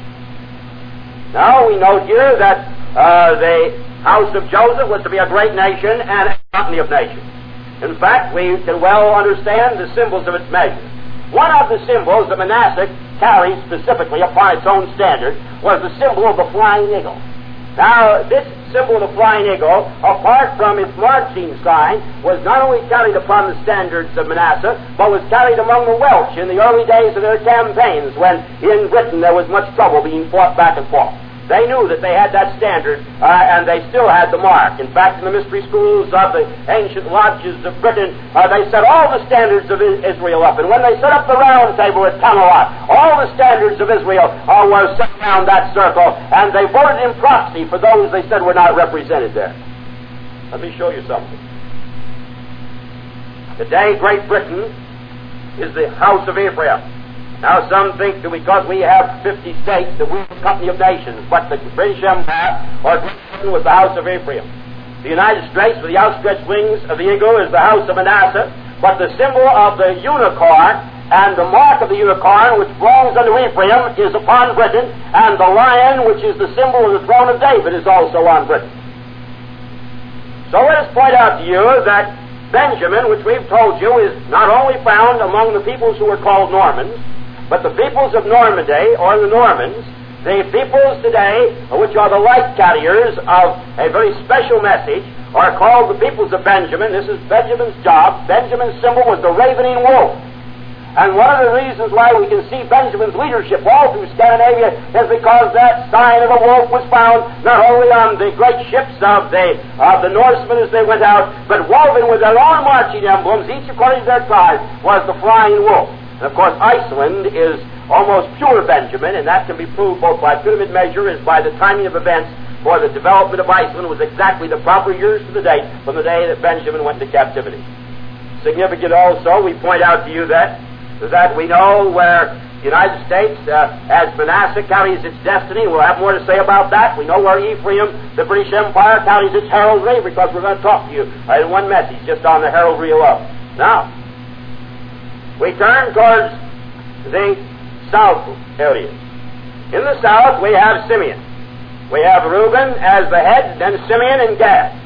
Now we note here that uh, the house of Joseph was to be a great nation and a company of nations. In fact, we can well understand the symbols of its measure. One of the symbols that Manasseh carried specifically upon its own standard was the symbol of the flying eagle. Now, this symbol of the flying eagle, apart from its marching sign, was not only carried upon the standards of Manasseh, but was carried among the Welsh in the early days of their campaigns, when in Britain there was much trouble being fought back and forth. They knew that they had that standard, uh, and they still had the mark. In fact, in the mystery schools of the ancient lodges of Britain, uh, they set all the standards of Israel up. And when they set up the round table at Camelot, all the standards of Israel uh, were set around that circle, and they voted in proxy for those they said were not represented there. Let me show you something. Today, Great Britain is the house of Ephraim. Now, some think that because we have fifty states that we're a company of nations, but the British Empire, or Great Britain, was the house of Ephraim. The United States, with the outstretched wings of the eagle, is the house of Manasseh, but the symbol of the unicorn and the mark of the unicorn, which belongs unto Ephraim, is upon Britain, and the lion, which is the symbol of the throne of David, is also on Britain. So let us point out to you that Benjamin, which we've told you, is not only found among the peoples who are called Normans, but the peoples of Normandy, or the Normans, the peoples today, which are the light carriers of a very special message, are called the peoples of Benjamin. This is Benjamin's job. Benjamin's symbol was the ravening wolf. And one of the reasons why we can see Benjamin's leadership all through Scandinavia is because that sign of a wolf was found not only on the great ships of the, of the Norsemen as they went out, but woven with their own marching emblems, each according to their tribe, was the flying wolf. And of course, Iceland is almost pure Benjamin, and that can be proved both by pyramid measure as by the timing of events, for the development of Iceland was exactly the proper years to the date from the day that Benjamin went into captivity. Significant also, we point out to you that that we know where the United States, uh, as Manasseh carries its destiny. We'll have more to say about that. We know where Ephraim, the British Empire, carries its heraldry, because we're going to talk to you uh, in one message just on the heraldry alone. Now, we turn towards the south areas. In the south, we have Simeon. We have Reuben as the head, then Simeon and Gad.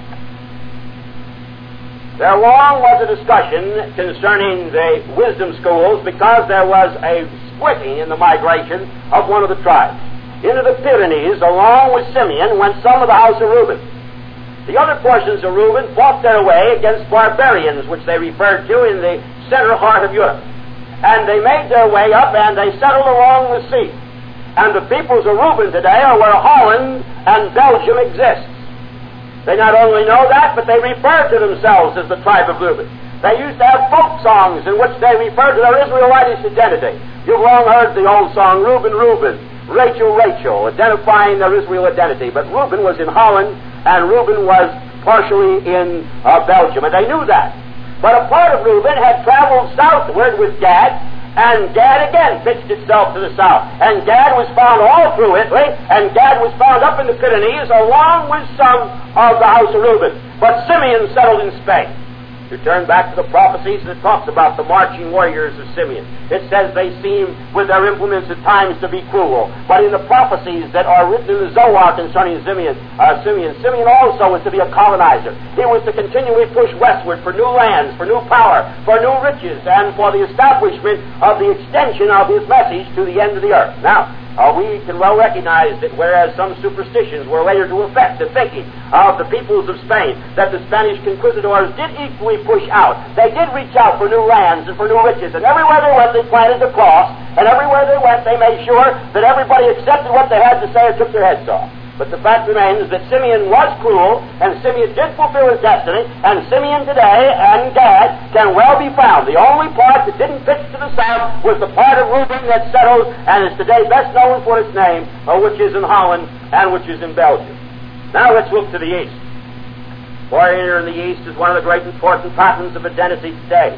There long was a discussion concerning the wisdom schools because there was a splitting in the migration of one of the tribes. Into the Pyrenees, along with Simeon, went some of the house of Reuben. The other portions of Reuben fought their way against barbarians, which they referred to in the center heart of Europe. And they made their way up and they settled along the sea. And the peoples of Reuben today are where Holland and Belgium exist. They not only know that, but they refer to themselves as the tribe of Reuben. They used to have folk songs in which they refer to their Israelitish identity. You've long heard the old song, Reuben, Reuben, Rachel, Rachel, identifying their Israel identity. But Reuben was in Holland, and Reuben was partially in uh, Belgium, and they knew that. But a part of Reuben had traveled southward with Gad, and Gad again pitched itself to the south. And Gad was found all through Italy, and Gad was found up in the Pyrenees, along with some of the house of Reuben. But Simeon settled in Spain. You turn back to the prophecies, and it talks about the marching warriors of Simeon. It says they seem, with their implements at times, to be cruel. But in the prophecies that are written in the Zohar concerning Simeon, uh, Simeon, Simeon also was to be a colonizer. He was to continually push westward for new lands, for new power, for new riches, and for the establishment of the extension of his message to the end of the earth. Now, Uh, we can well recognize that whereas some superstitions were later to affect the thinking of the peoples of Spain, that the Spanish conquistadors did equally push out. They did reach out for new lands and for new riches, and everywhere they went they planted the cross, and everywhere they went they made sure that everybody accepted what they had to say or took their heads off. But the fact remains that Simeon was cruel, and Simeon did fulfill his destiny, and Simeon today and Gad can well be found. The only part that didn't pitch to the south was the part of Reuben that settled, and is today best known for its name, uh, which is in Holland and which is in Belgium. Now let's look to the east. For here in the east is one of the great important patterns of identity today.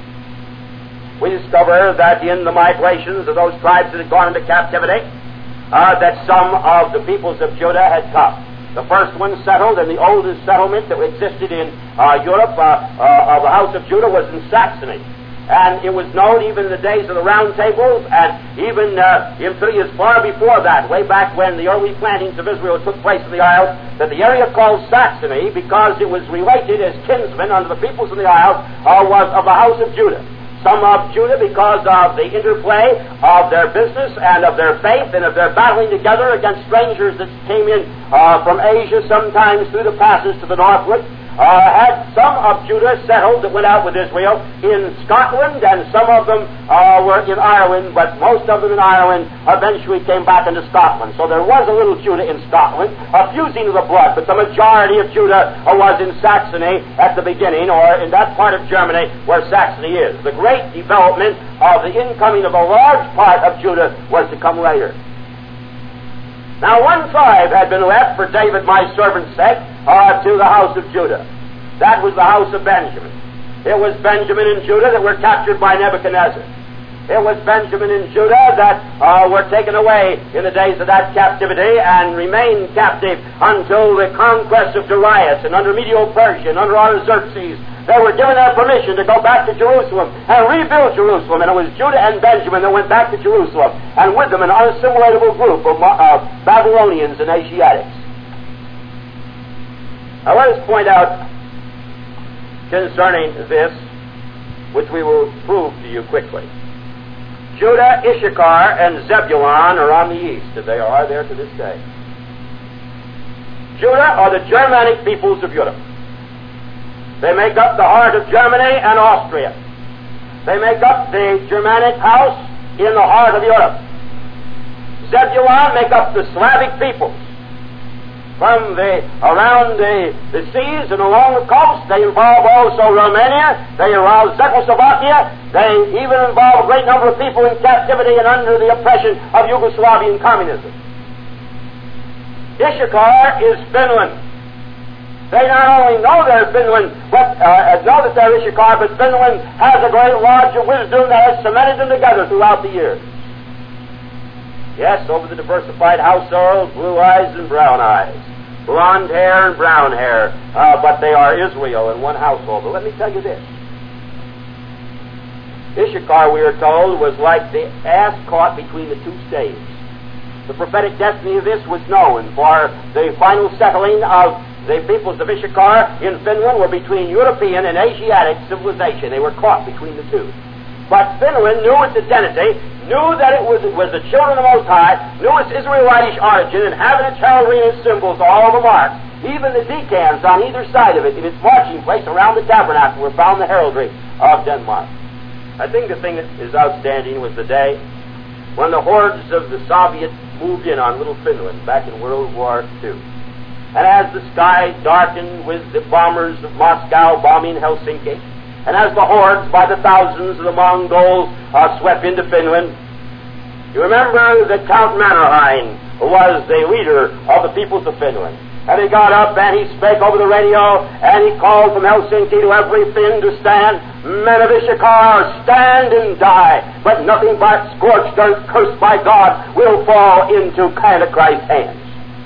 We discover that in the migrations of those tribes that had gone into captivity, Uh, that some of the peoples of Judah had come. The first one settled, and the oldest settlement that existed in uh, Europe uh, uh, of the house of Judah was in Saxony. And it was known even in the days of the Round Tables, and even uh, in periods far before that, way back when the early plantings of Israel took place in the Isles, that the area called Saxony, because it was related as kinsmen unto the peoples in the Isles, uh, was of the house of Judah. Some of Judah because of the interplay of their business and of their faith and of their battling together against strangers that came in uh, from Asia, sometimes through the passes to the northward. Uh, had some of Judah settled that went out with Israel in Scotland, and some of them uh, were in Ireland, but most of them in Ireland eventually came back into Scotland. So there was a little Judah in Scotland, a fusing of the blood, but the majority of Judah uh, was in Saxony at the beginning, or in that part of Germany where Saxony is. The great development of the incoming of a large part of Judah was to come later. Now one tribe had been left for David my servant's sake uh, to the house of Judah. That was the house of Benjamin. It was Benjamin and Judah that were captured by Nebuchadnezzar. It was Benjamin and Judah that uh, were taken away in the days of that captivity and remained captive until the conquest of Darius and under Medo-Persia and under Artaxerxes. They were given their permission to go back to Jerusalem and rebuild Jerusalem, and it was Judah and Benjamin that went back to Jerusalem, and with them an unassimilatable group of uh, Babylonians and Asiatics. Now let us point out concerning this, which we will prove to you quickly. Judah, Issachar, and Zebulun are on the east, and they are there to this day. Judah are the Germanic peoples of Europe. They make up the heart of Germany and Austria. They make up the Germanic house in the heart of Europe. Zebulun make up the Slavic peoples. From the around the, the seas and along the coast, they involve also Romania, they involve Czechoslovakia, they even involve a great number of people in captivity and under the oppression of Yugoslavian communism. Issachar is Finland. They not only know they're Finland, but uh, know that they're Issachar, but Finland has a great lodge of wisdom that has cemented them together throughout the years. Yes, over the diversified household, blue eyes and brown eyes, blonde hair and brown hair, uh, but they are Israel in one household. But let me tell you this. Issachar, we are told, was like the ass caught between the two staves. The prophetic destiny of this was known, for the final settling of the peoples of Issachar in Finland were between European and Asiatic civilization. They were caught between the two. But Finland knew its identity, knew that it was, was the children of the Most High, knew its Israelitish origin, and having its heraldry and its symbols, all the marks, even the decans on either side of it, in its marching place around the tabernacle, were found the heraldry of Denmark. I think the thing that is outstanding was the day when the hordes of the Soviets moved in on little Finland back in World War Two. And as the sky darkened with the bombers of Moscow bombing Helsinki, and as the hordes by the thousands of the Mongols uh, swept into Finland, you remember that Count Mannerheim was the leader of the peoples of Finland. And he got up and he spake over the radio and he called from Helsinki to every Finn to stand. Men of Issachar, stand and die. But nothing but scorched earth, cursed by God, will fall into Antichrist's hands.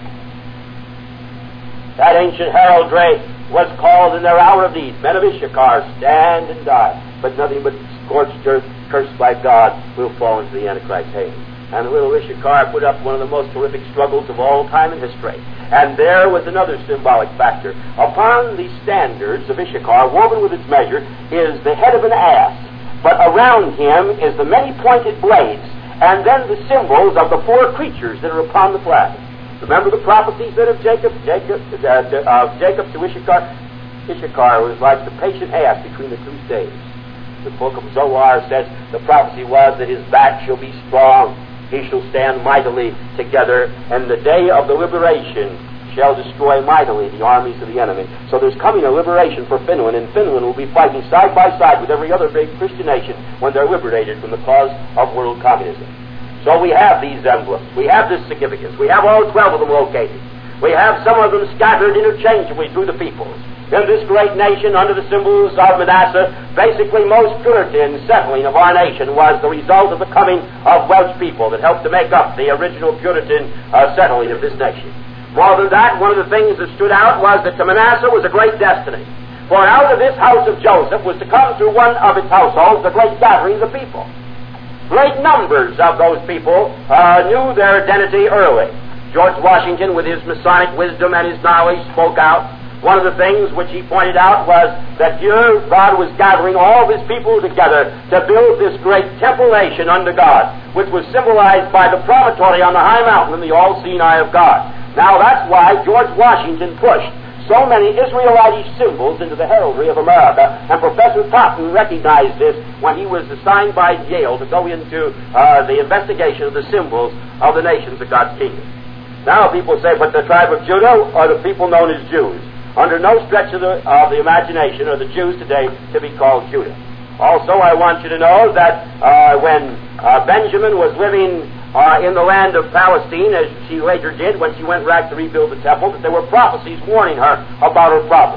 That ancient heraldry was called in their hour of need. Men of Issachar, stand and die. But nothing but scorched earth, cursed by God, will fall into the Antichrist's hands. And the little Issachar put up one of the most horrific struggles of all time in history. And there was another symbolic factor. Upon the standards of Issachar, woven with its measure, is the head of an ass. But around him is the many pointed blades, and then the symbols of the four creatures that are upon the flag. Remember the prophecies that of Jacob, Jacob, uh, to, uh, Jacob to Issachar? Issachar was like the patient ass between the two staves. The book of Zohar says the prophecy was that his back shall be strong. He shall stand mightily together, and the day of the liberation shall destroy mightily the armies of the enemy. So there's coming a liberation for Finland, and Finland will be fighting side by side with every other big Christian nation when they're liberated from the cause of world communism. So we have these emblems. We have this significance. We have all twelve of them located. We have some of them scattered interchangeably through the peoples. In this great nation, under the symbols of Manasseh, basically most Puritan settling of our nation was the result of the coming of Welsh people that helped to make up the original Puritan uh, settling of this nation. More than that, one of the things that stood out was that to Manasseh was a great destiny. For out of this house of Joseph was to come through one of its households the great gathering of the people. Great numbers of those people uh, knew their identity early. George Washington, with his Masonic wisdom and his knowledge, spoke out. One of the things which he pointed out was that here God was gathering all of his people together to build this great temple nation unto God, which was symbolized by the promontory on the high mountain in the all-seeing eye of God. Now that's why George Washington pushed so many Israelitish symbols into the heraldry of America, and Professor Totten recognized this when he was assigned by Yale to go into uh, the investigation of the symbols of the nations of God's kingdom. Now people say, but the tribe of Judah are the people known as Jews. Under no stretch of the, of the imagination are the Jews today to be called Judah. Also, I want you to know that uh, when uh, Benjamin was living uh, in the land of Palestine, as she later did when she went back to rebuild the temple, that there were prophecies warning her about her problem.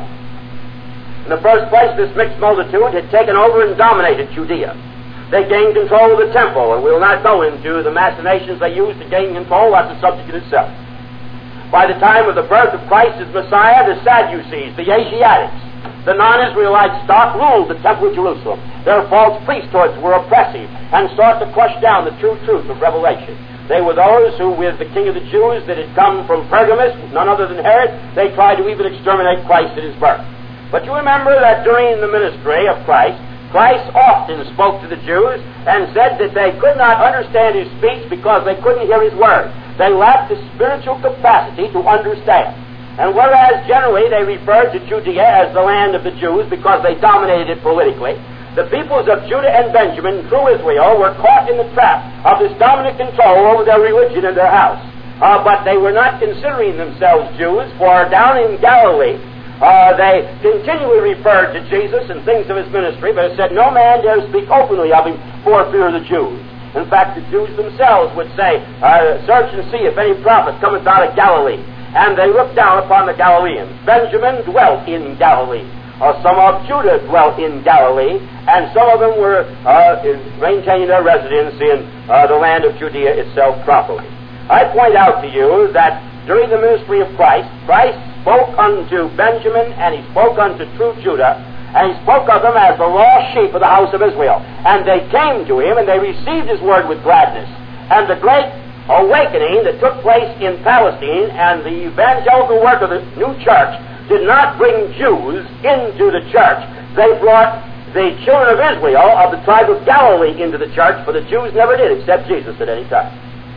In the first place, this mixed multitude had taken over and dominated Judea. They gained control of the temple, and we will not go into the machinations they used to gain control. That's a subject in itself. By the time of the birth of Christ as Messiah, the Sadducees, the Asiatics, the non-Israelite stock ruled the temple of Jerusalem. Their false priesthoods were oppressive and sought to crush down the true truth of Revelation. They were those who, with the king of the Jews that had come from Pergamus, none other than Herod, they tried to even exterminate Christ at his birth. But you remember that during the ministry of Christ, Christ often spoke to the Jews and said that they could not understand his speech because they couldn't hear his word. They lacked the spiritual capacity to understand. And whereas generally they referred to Judea as the land of the Jews because they dominated it politically, the peoples of Judah and Benjamin, through Israel, were caught in the trap of this dominant control over their religion and their house. Uh, but they were not considering themselves Jews, for down in Galilee, uh, they continually referred to Jesus and things of his ministry, but it said, no man dares speak openly of him for fear of the Jews. In fact, the Jews themselves would say, uh, search and see if any prophet cometh out of Galilee. And they looked down upon the Galileans. Benjamin dwelt in Galilee. Uh, some of Judah dwelt in Galilee, and some of them were uh, maintaining their residence in uh, the land of Judea itself properly. I point out to you that during the ministry of Christ, Christ spoke unto Benjamin, and he spoke unto true Judah, and he spoke of them as the lost sheep of the house of Israel. And they came to him, and they received his word with gladness. And the great awakening that took place in Palestine and the evangelical work of the new church did not bring Jews into the church. They brought the children of Israel of the tribe of Galilee into the church, for the Jews never did accept Jesus at any time.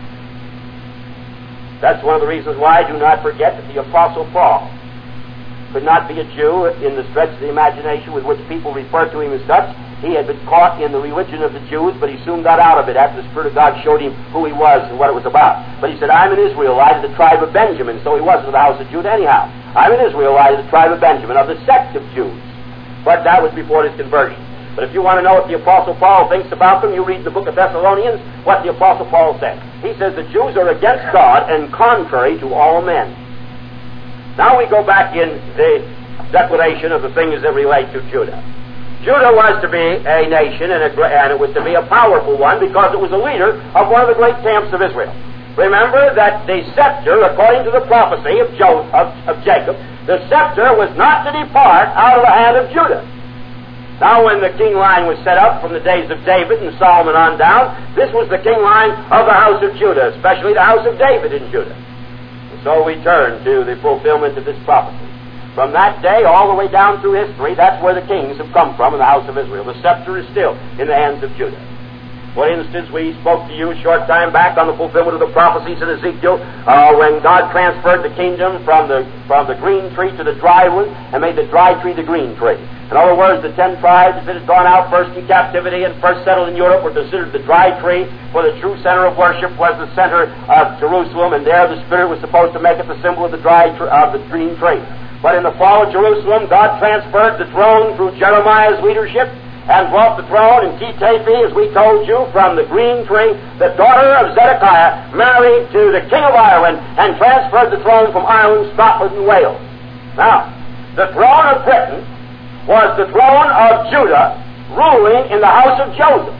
That's one of the reasons why I do not forget that the Apostle Paul could not be a Jew in the stretch of the imagination with which people refer to him as such. He had been caught in the religion of the Jews, but he soon got out of it after the Spirit of God showed him who he was and what it was about. But he said, I'm an Israelite of the tribe of Benjamin, so he wasn't of the house of Judah anyhow. I'm an Israelite of the tribe of Benjamin, of the sect of Jews. But that was before his conversion. But if you want to know what the Apostle Paul thinks about them, you read the book of Thessalonians, what the Apostle Paul said. He says the Jews are against God and contrary to all men. Now we go back in the declaration of the things that relate to Judah. Judah was to be a nation, and, a, and it was to be a powerful one because it was a leader of one of the great camps of Israel. Remember that the scepter, according to the prophecy of, jo- of, of Jacob, the scepter was not to depart out of the hand of Judah. Now when the king line was set up from the days of David and Solomon on down, this was the king line of the house of Judah, especially the house of David in Judah. And so we turn to the fulfillment of this prophecy. From that day all the way down through history, that's where the kings have come from in the house of Israel. The scepter is still in the hands of Judah. For instance, we spoke to you a short time back on the fulfillment of the prophecies in Ezekiel uh, when God transferred the kingdom from the from the green tree to the dry one and made the dry tree the green tree. In other words, the ten tribes that had gone out first in captivity and first settled in Europe were considered the dry tree, for the true center of worship was the center of Jerusalem, and there the Spirit was supposed to make it the symbol of the dry tr- of the green tree. But in the fall of Jerusalem, God transferred the throne through Jeremiah's leadership and brought the throne in Kitaphi, as we told you, from the green tree. The daughter of Zedekiah married to the king of Ireland and transferred the throne from Ireland, Scotland, and Wales. Now, the throne of Britain was the throne of Judah ruling in the house of Joseph.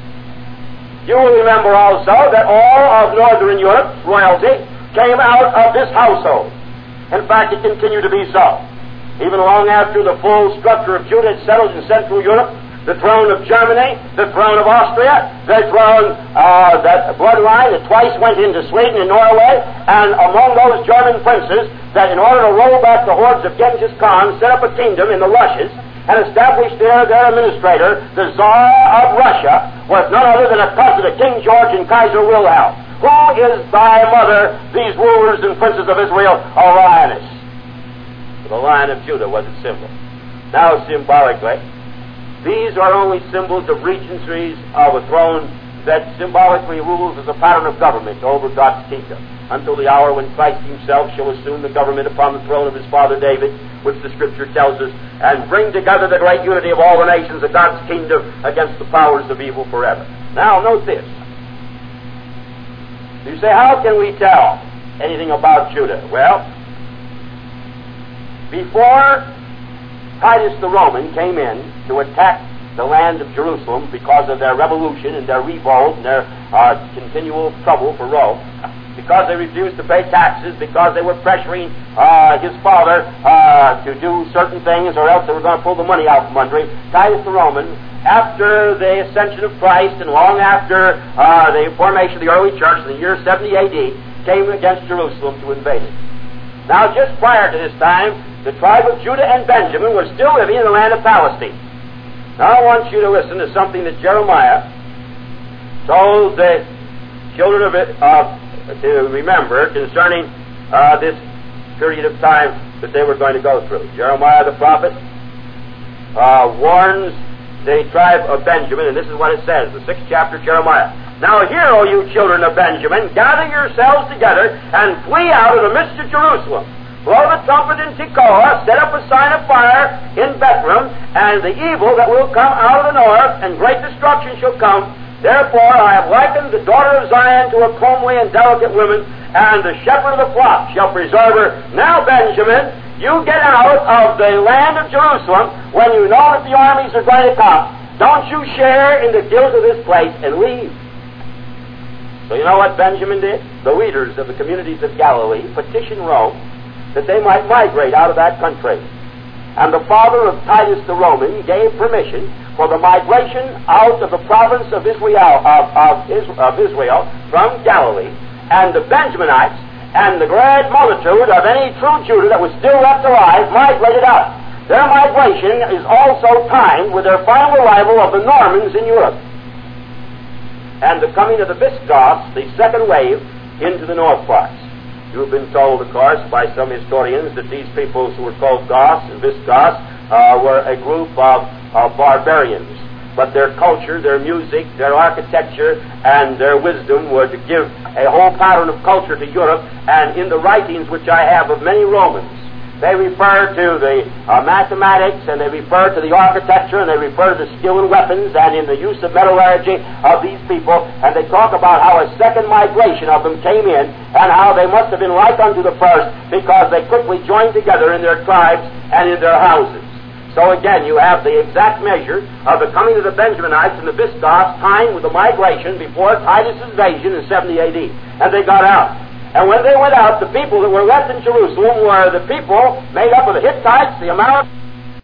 You will remember also that all of Northern Europe's royalty came out of this household. In fact, it continued to be so. Even long after the full structure of Judah had settled in Central Europe, the throne of Germany, the throne of Austria, the throne, uh, that bloodline that twice went into Sweden and Norway, and among those German princes that in order to roll back the hordes of Genghis Khan, set up a kingdom in the Russias, and established there their administrator, the Tsar of Russia, was none other than a cousin of King George and Kaiser Wilhelm. Who is thy mother, these rulers and princes of Israel, a lioness? The Lion of Judah was its symbol. Now, symbolically, these are only symbols of regencies of a throne that symbolically rules as a pattern of government over God's kingdom, until the hour when Christ himself shall assume the government upon the throne of his father David, which the Scripture tells us, and bring together the great unity of all the nations of God's kingdom against the powers of evil forever. Now, note this. You say, how can we tell anything about Judah? Well, before Titus the Roman came in to attack the land of Jerusalem because of their revolution and their revolt and their uh, continual trouble for Rome, because they refused to pay taxes, because they were pressuring uh, his father uh, to do certain things, or else they were going to pull the money out from under him, Titus the Roman, after the ascension of Christ and long after uh, the formation of the early church in the year seventy A D, came against Jerusalem to invade it. Now, just prior to this time, the tribe of Judah and Benjamin were still living in the land of Palestine. Now, I want you to listen to something that Jeremiah told the children of it uh, to remember concerning uh, this period of time that they were going to go through. Jeremiah the prophet uh, warns the tribe of Benjamin, and this is what it says, the sixth chapter of Jeremiah. Now hear, O you children of Benjamin, gather yourselves together and flee out of the midst of Jerusalem. Blow the trumpet in Tekoa, set up a sign of fire in Bethlehem, and the evil that will come out of the north, and great destruction shall come. Therefore I have likened the daughter of Zion to a comely and delicate woman, and the shepherd of the flock shall preserve her. Now, Benjamin, you get out of the land of Jerusalem when you know that the armies are going to come. Don't you share in the guilt of this place and leave. So you know what Benjamin did? The leaders of the communities of Galilee petitioned Rome that they might migrate out of that country. And the father of Titus the Roman gave permission for the migration out of the province of Israel, of, of, of Israel from Galilee, and the Benjaminites and the great multitude of any true Judah that was still left alive migrated out. Their migration is also timed with their final arrival of the Normans in Europe and the coming of the Visigoths, the second wave, into the north parts. You have been told, of course, by some historians that these peoples who were called Goths and Visigoths uh, were a group of, of barbarians. But their culture, their music, their architecture, and their wisdom were to give a whole pattern of culture to Europe. And in the writings which I have of many Romans, they refer to the uh, mathematics, and they refer to the architecture, and they refer to the skill in weapons and in the use of metallurgy of these people, and they talk about how a second migration of them came in, and how they must have been like unto the first, because they quickly joined together in their tribes and in their houses. So again, you have the exact measure of the coming of the Benjaminites and the Visigoths timed with the migration before Titus' invasion in seventy A D. And they got out. And when they went out, the people that were left in Jerusalem were the people made up of the Hittites, the Amorites,